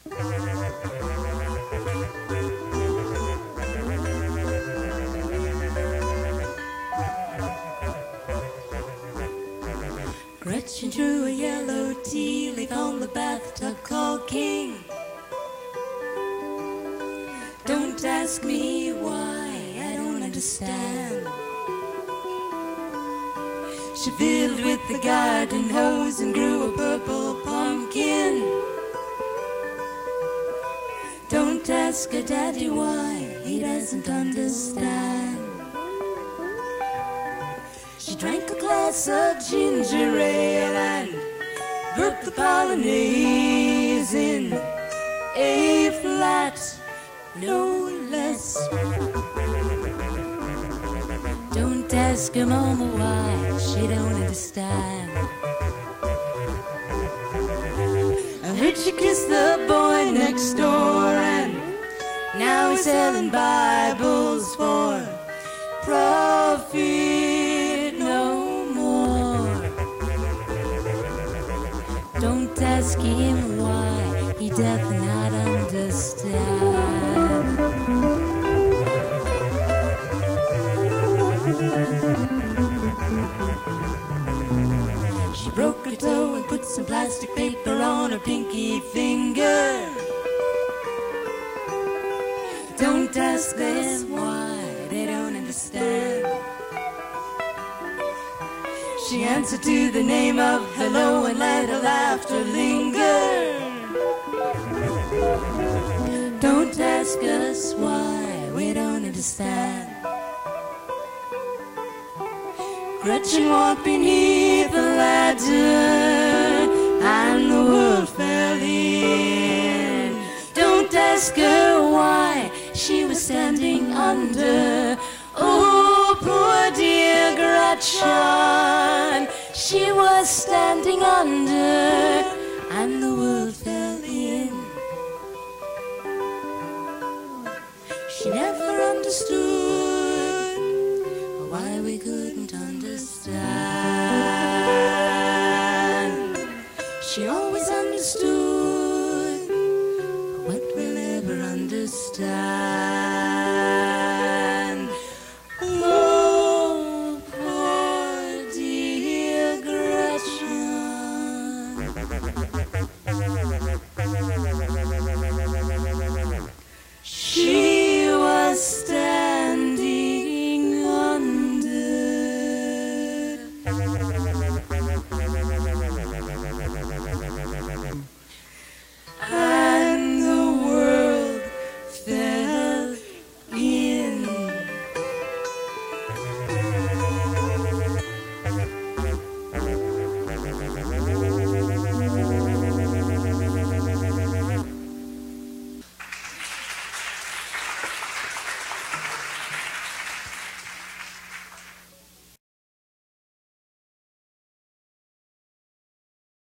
Gretchen drew a yellow tea leaf on the bathtub called King. Don't ask me why, I don't understand. She filled with the garden hose and grew a purple pumpkin. Don't ask her daddy why, he doesn't understand. She drank a glass of ginger ale and broke the Polonaise in A flat, no less. Don't ask her mama why, she don't understand. I heard she kissed the boy next door and now he's selling Bibles for profit no more. Don't ask him why, he does not understand. She broke her toe and put some plastic paper on her pinky finger. Don't ask them why, they don't understand. She answered to the name of hello and let her laughter linger. Don't ask us why, we don't understand. Gretchen walked beneath the ladder and the world fell in. Don't ask her why, she was standing under. Oh, poor dear Gretchen, she was standing under and the world fell in. She never understood why we couldn't understand. She always understood what we'll never understand.